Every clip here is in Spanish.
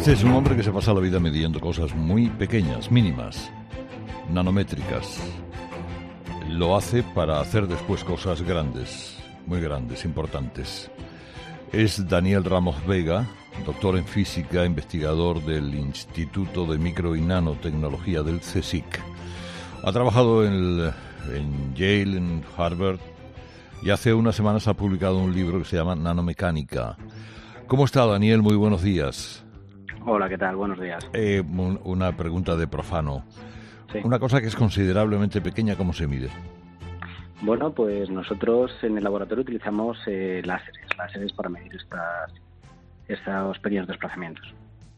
Este es un hombre que se pasa la vida midiendo cosas muy pequeñas, mínimas, nanométricas. Lo hace para hacer después cosas grandes, muy grandes, importantes. Es Daniel Ramos Vega, doctor en física, investigador del Instituto de Micro y Nanotecnología del CSIC. Ha trabajado en Yale, en Harvard, y hace unas semanas ha publicado un libro que se llama Nanomecánica. ¿Cómo está, Daniel? Muy buenos días. Hola, ¿qué tal? Buenos días. Una pregunta de profano. Sí. Una cosa que es considerablemente pequeña, ¿cómo se mide? Bueno, pues nosotros en el laboratorio utilizamos láseres para medir estos pequeños desplazamientos.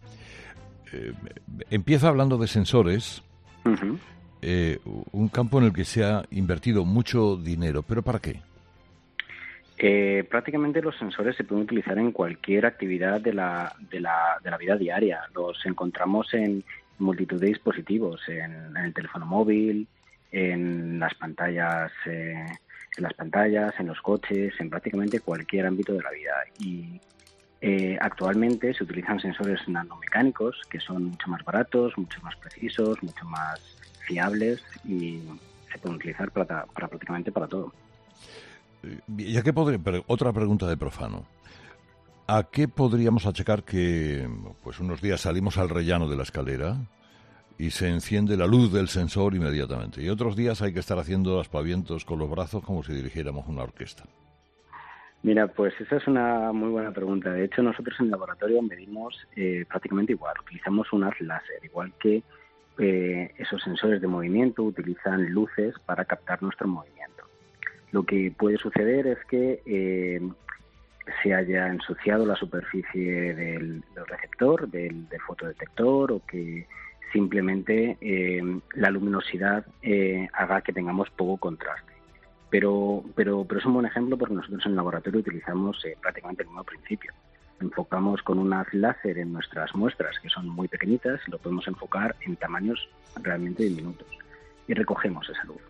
Empieza hablando de sensores, Uh-huh. un campo en el que se ha invertido mucho dinero, ¿pero para qué? Prácticamente los sensores se pueden utilizar en cualquier actividad de la vida diaria. Los encontramos en multitud de dispositivos, en el teléfono móvil, en las pantallas, en los coches, en prácticamente cualquier ámbito de la vida. Y actualmente se utilizan sensores nanomecánicos que son mucho más baratos, mucho más precisos, mucho más fiables y se pueden utilizar para prácticamente para todo. Ya que otra pregunta de profano. ¿A qué podríamos achacar que pues unos días salimos al rellano de la escalera y se enciende la luz del sensor inmediatamente, y otros días hay que estar haciendo aspavientos con los brazos como si dirigiéramos una orquesta? Mira, pues esa es una muy buena pregunta. De hecho, nosotros en el laboratorio medimos prácticamente igual. Utilizamos un haz láser, igual que esos sensores de movimiento utilizan luces para captar nuestro movimiento. Lo que puede suceder es que se haya ensuciado la superficie del receptor, del fotodetector, o que simplemente la luminosidad haga que tengamos poco contraste. Pero es un buen ejemplo porque nosotros en el laboratorio utilizamos prácticamente el mismo principio. Enfocamos con un haz láser en nuestras muestras, que son muy pequeñitas, y lo podemos enfocar en tamaños realmente diminutos. Y recogemos esa luz.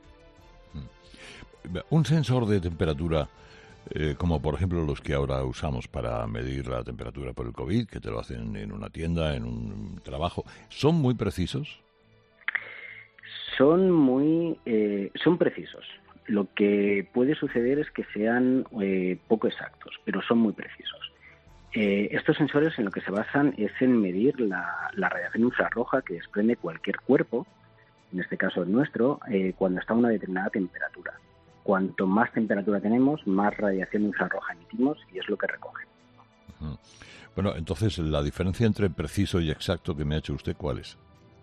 Un sensor de temperatura, como por ejemplo los que ahora usamos para medir la temperatura por el COVID, que te lo hacen en una tienda, en un trabajo, ¿son muy precisos? Son precisos. Lo que puede suceder es que sean poco exactos, pero son muy precisos. Estos sensores en lo que se basan es en medir la radiación infrarroja que desprende cualquier cuerpo, en este caso el nuestro, cuando está a una determinada temperatura. Cuanto más temperatura tenemos, más radiación infrarroja emitimos y es lo que recoge. Uh-huh. Bueno, entonces, ¿la diferencia entre preciso y exacto que me ha hecho usted cuál es?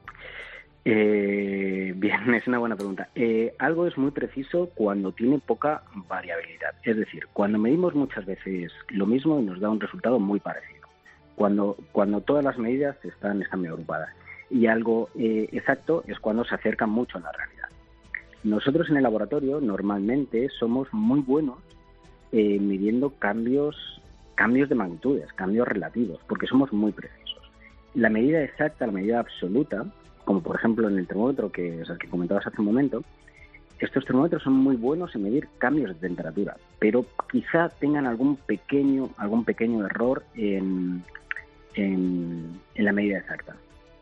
Bien, es una buena pregunta. Algo es muy preciso cuando tiene poca variabilidad. Es decir, cuando medimos muchas veces lo mismo y nos da un resultado muy parecido. Cuando todas las medidas están muy agrupadas. Y algo exacto es cuando se acerca mucho a la realidad. Nosotros en el laboratorio normalmente somos muy buenos midiendo cambios de magnitudes, cambios relativos, porque somos muy precisos. La medida exacta, la medida absoluta, como por ejemplo en el termómetro que es el que comentabas hace un momento, estos termómetros son muy buenos en medir cambios de temperatura, pero quizá tengan algún pequeño error en la medida exacta.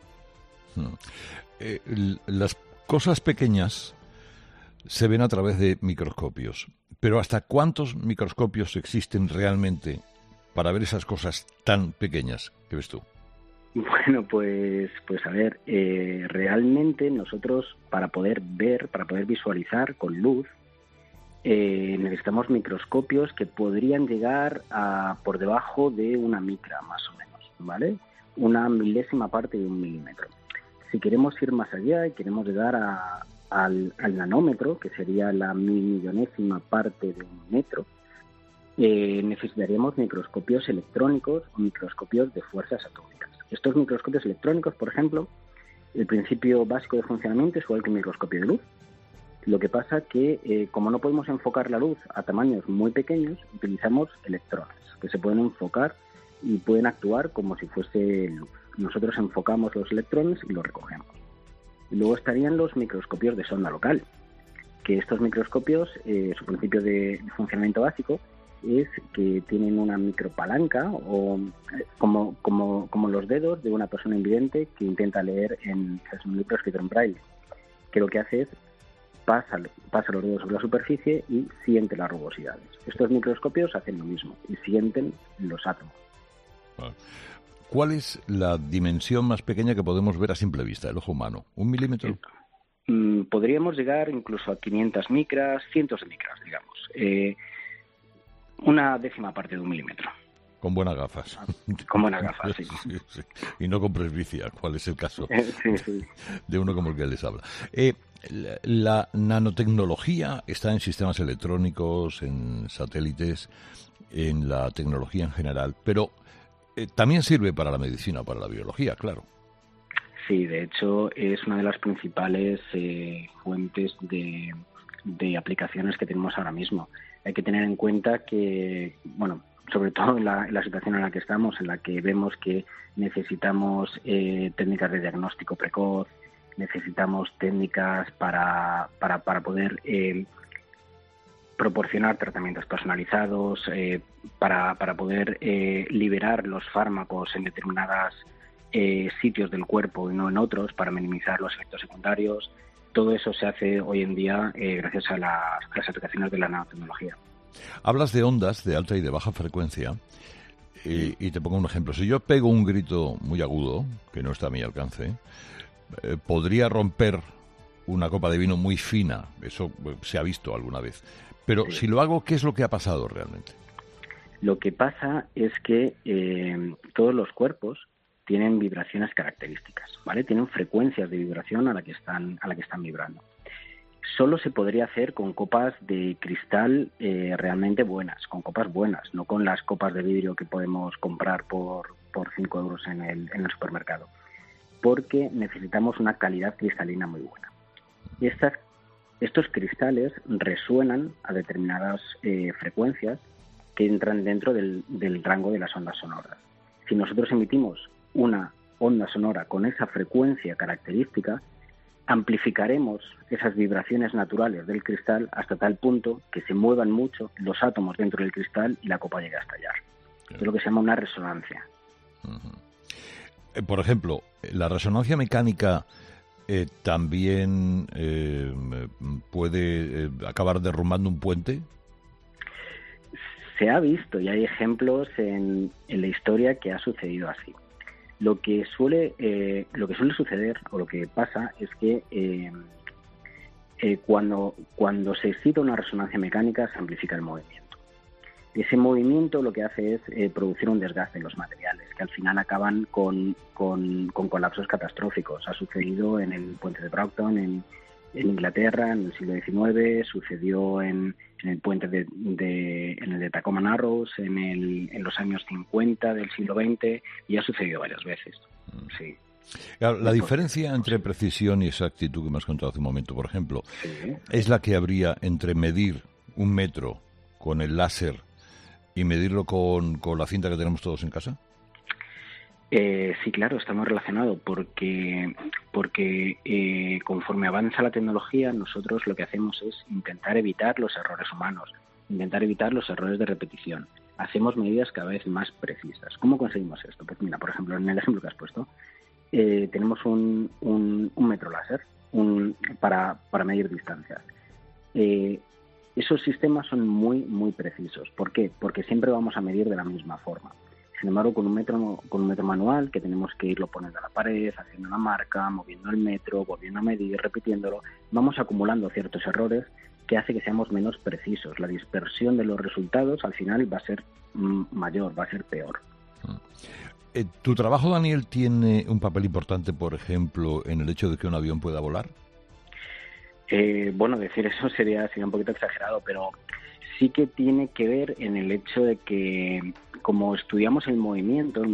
Las cosas pequeñas se ven a través de microscopios, pero ¿hasta cuántos microscopios existen realmente para ver esas cosas tan pequeñas que ves tú? Bueno, pues a ver, realmente nosotros para poder visualizar con luz, necesitamos microscopios que podrían llegar a por debajo de una micra, más o menos, ¿vale? Una milésima parte de un milímetro. Si queremos ir más allá y queremos llegar al nanómetro, que sería la milmillonésima parte de un metro, necesitaríamos microscopios electrónicos o microscopios de fuerzas atómicas. Estos microscopios electrónicos, por ejemplo, el principio básico de funcionamiento es igual que un microscopio de luz. Lo que pasa que, como no podemos enfocar la luz a tamaños muy pequeños, utilizamos electrones, que se pueden enfocar y pueden actuar como si fuese luz. Nosotros enfocamos los electrones y los recogemos. Y luego estarían los microscopios de sonda local, que estos microscopios, su principio de funcionamiento básico es que tienen una micropalanca o como los dedos de una persona invidente que intenta leer es un libro escrito en braille, que lo que hace es pasa los dedos sobre la superficie y siente las rugosidades. Estos microscopios hacen lo mismo y sienten los átomos. ¿Cuál es la dimensión más pequeña que podemos ver a simple vista, el ojo humano? ¿1 milímetro? Podríamos llegar incluso a 500 micras, cientos de micras, digamos. Una décima parte de 1 milímetro. Con buenas gafas. Con buenas gafas, sí. Sí. Y no con presbicia, ¿cuál es el caso? Sí. De uno como el que les habla. La nanotecnología está en sistemas electrónicos, en satélites, en la tecnología en general, pero también sirve para la medicina, para la biología, claro. Sí, de hecho es una de las principales fuentes de aplicaciones que tenemos ahora mismo. Hay que tener en cuenta que, bueno, sobre todo en la situación en la que estamos, en la que vemos que necesitamos técnicas de diagnóstico precoz, necesitamos técnicas para poder proporcionar tratamientos personalizados, para poder liberar los fármacos en determinadas sitios del cuerpo y no en otros, para minimizar los efectos secundarios. Todo eso se hace hoy en día gracias a las aplicaciones de la nanotecnología. Hablas de ondas de alta y de baja frecuencia y te pongo un ejemplo. Si yo pego un grito muy agudo, que no está a mi alcance, podría romper una copa de vino muy fina. Eso se ha visto alguna vez. Pero si lo hago, ¿qué es lo que ha pasado realmente? Lo que pasa es que todos los cuerpos tienen vibraciones características, ¿vale? Tienen frecuencias de vibración a la que están vibrando. Solo se podría hacer con copas de cristal realmente buenas, con copas buenas, no con las copas de vidrio que podemos comprar por 5 euros en el supermercado, porque necesitamos una calidad cristalina muy buena. Y estos cristales resuenan a determinadas frecuencias que entran dentro del rango de las ondas sonoras. Si nosotros emitimos una onda sonora con esa frecuencia característica, amplificaremos esas vibraciones naturales del cristal hasta tal punto que se muevan mucho los átomos dentro del cristal y la copa llegue a estallar. Es lo que se llama una resonancia. Por ejemplo, la resonancia mecánica también puede acabar derrumbando un puente. Se ha visto y hay ejemplos en la historia que ha sucedido así. Lo que suele suceder o lo que pasa es que cuando se excita una resonancia mecánica se amplifica el movimiento. Ese movimiento lo que hace es producir un desgaste en los materiales que al final acaban con colapsos catastróficos. Ha sucedido en el puente de Broughton en Inglaterra en el siglo XIX, sucedió en el puente en el de Tacoma Narrows en los años 50 del siglo XX y ha sucedido varias veces. Sí. Claro, la diferencia entre precisión y exactitud que me has contado hace un momento, por ejemplo, sí, es la que habría entre medir 1 metro con el láser y medirlo con la cinta que tenemos todos en casa. Sí, claro, está muy relacionado porque conforme avanza la tecnología, nosotros lo que hacemos es intentar evitar los errores humanos, intentar evitar los errores de repetición. Hacemos medidas cada vez más precisas. ¿Cómo conseguimos esto? Pues mira, por ejemplo, en el ejemplo que has puesto, tenemos un metro láser para medir distancias. Esos sistemas son muy, muy precisos. ¿Por qué? Porque siempre vamos a medir de la misma forma. Sin embargo, con un metro manual, que tenemos que irlo poniendo a la pared, haciendo una marca, moviendo el metro, volviendo a medir, repitiéndolo, vamos acumulando ciertos errores que hace que seamos menos precisos. La dispersión de los resultados al final va a ser mayor, va a ser peor. ¿Tu trabajo, Daniel, tiene un papel importante, por ejemplo, en el hecho de que un avión pueda volar? Bueno, decir eso sería un poquito exagerado, pero sí que tiene que ver en el hecho de que, como estudiamos el movimiento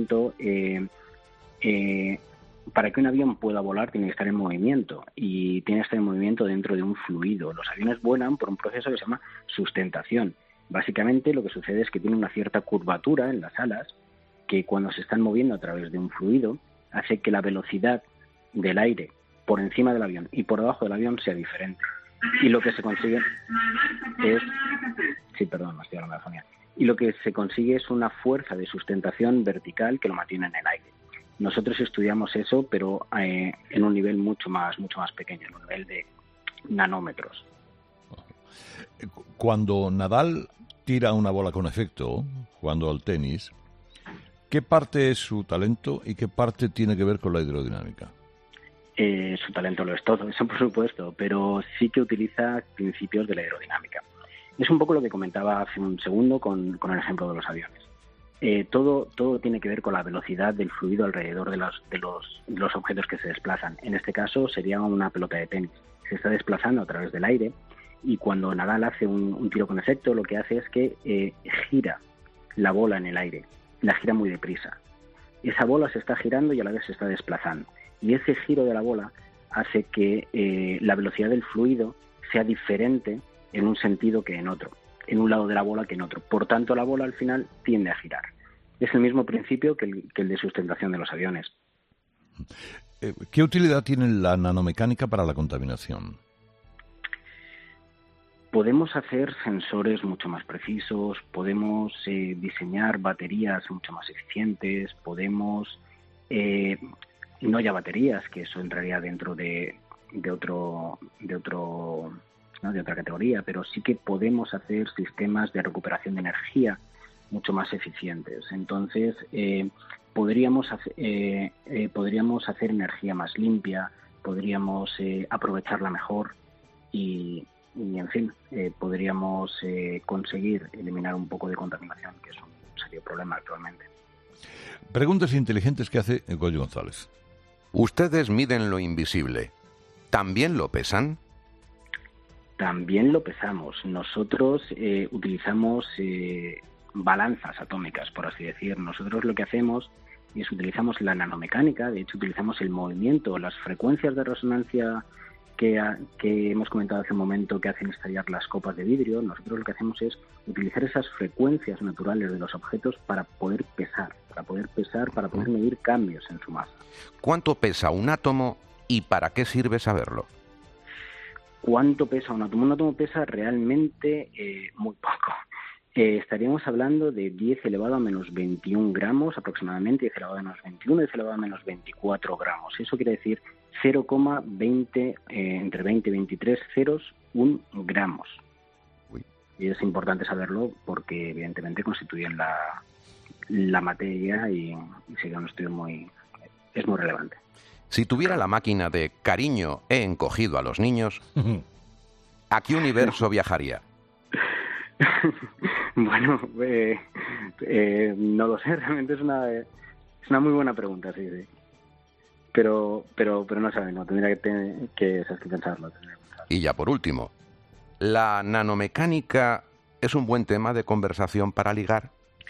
para que un avión pueda volar tiene que estar en movimiento y tiene que estar en movimiento dentro de un fluido. Los aviones vuelan por un proceso que se llama sustentación. Básicamente lo que sucede es que tiene una cierta curvatura en las alas que cuando se están moviendo a través de un fluido hace que la velocidad del aire por encima del avión y por debajo del avión sea diferente. Y lo que se consigue es... Sí, perdón, me estoy hablando de fonía. Y lo que se consigue es una fuerza de sustentación vertical que lo mantiene en el aire. Nosotros estudiamos eso, pero en un nivel mucho más pequeño, en un nivel de nanómetros. Cuando Nadal tira una bola con efecto, jugando al tenis, ¿qué parte es su talento y qué parte tiene que ver con la hidrodinámica? Su talento lo es todo, eso por supuesto, pero sí que utiliza principios de la aerodinámica. Es un poco lo que comentaba hace un segundo con el ejemplo de los aviones. Todo tiene que ver con la velocidad del fluido alrededor de los objetos que se desplazan. En este caso sería una pelota de tenis. Se está desplazando a través del aire y cuando Nadal hace un tiro con efecto, lo que hace es que gira la bola en el aire, la gira muy deprisa. Esa bola se está girando y a la vez se está desplazando. Y ese giro de la bola hace que la velocidad del fluido sea diferente en un sentido que en otro, en un lado de la bola que en otro. Por tanto, la bola al final tiende a girar. Es el mismo principio que el de sustentación de los aviones. ¿Qué utilidad tiene la nanomecánica para la contaminación? Podemos hacer sensores mucho más precisos, podemos diseñar baterías mucho más eficientes, podemos... no ya baterías, que eso entraría dentro de otra categoría, pero sí que podemos hacer sistemas de recuperación de energía mucho más eficientes. Entonces, podríamos hacer energía más limpia, podríamos aprovecharla mejor y en fin, podríamos conseguir eliminar un poco de contaminación, que es un serio problema actualmente. Preguntas inteligentes que hace Goyo González. Ustedes miden lo invisible. ¿También lo pesan? También lo pesamos. Nosotros utilizamos balanzas atómicas, por así decir. Nosotros lo que hacemos es utilizamos la nanomecánica, de hecho utilizamos el movimiento, las frecuencias de resonancia que hemos comentado hace un momento que hacen estallar las copas de vidrio. Nosotros lo que hacemos es utilizar esas frecuencias naturales de los objetos para poder pesar, para poder medir cambios en su masa. ¿Cuánto pesa un átomo y para qué sirve saberlo? ¿Cuánto pesa un átomo? Un átomo pesa realmente muy poco. Estaríamos hablando de 10 elevado a menos 21 gramos aproximadamente, 10 elevado a menos 21, 10 elevado a menos 24 gramos. Eso quiere decir 0,20, entre 20 y 23 ceros, 1 gramos. Uy. Y es importante saberlo porque evidentemente constituyen la materia y sería un estudio es muy relevante. Si tuviera la máquina de cariño, he encogido a los niños, ¿a qué universo viajaría? Bueno, no lo sé, realmente es una muy buena pregunta, sí. Pero no sabemos, tendría que pensarlo. Y ya por último, ¿la nanomecánica es un buen tema de conversación para ligar?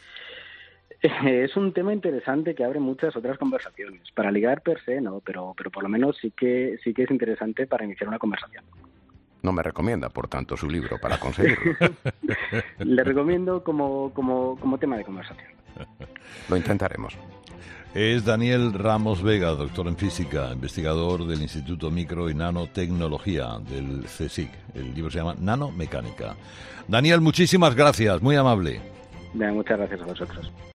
Es un tema interesante que abre muchas otras conversaciones. Para ligar per se no, pero por lo menos sí que es interesante para iniciar una conversación. No me recomienda, por tanto, su libro para conseguirlo. Le recomiendo como tema de conversación. Lo intentaremos. Es Daniel Ramos Vega, doctor en física, investigador del Instituto Micro y Nanotecnología del CSIC. El libro se llama Nanomecánica. Daniel, muchísimas gracias, muy amable. Muchas gracias a vosotros.